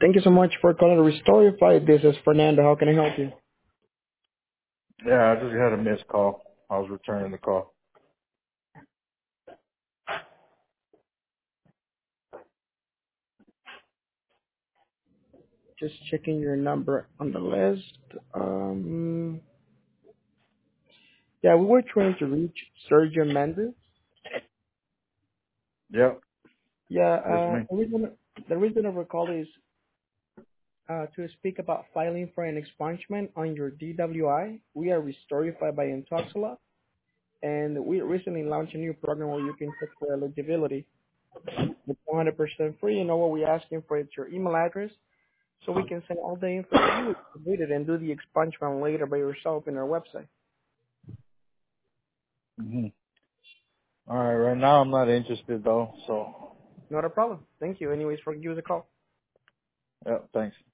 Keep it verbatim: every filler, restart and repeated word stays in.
Thank you so much for calling Restorify. This is Fernando. How can I help you? Yeah, I just had a missed call. I was returning the call. Just checking your number on the list. Um, yeah, we were trying to reach Sergio Mendes. Yep, Yeah, it's uh, me. the reason the reason of our call is uh, to speak about filing for an expungement on your D W I. We are Restorify by Intoxila, and we recently launched a new program where you can check for eligibility. It's one hundred percent free. You know what we're asking for? It's your email address, so we can send all the info to you, complete it, and do the expungement later by yourself in our website. hmm All right, right now I'm not interested though. So, Not a problem. Thank you. Anyways, for give us a call. yeah, thanks.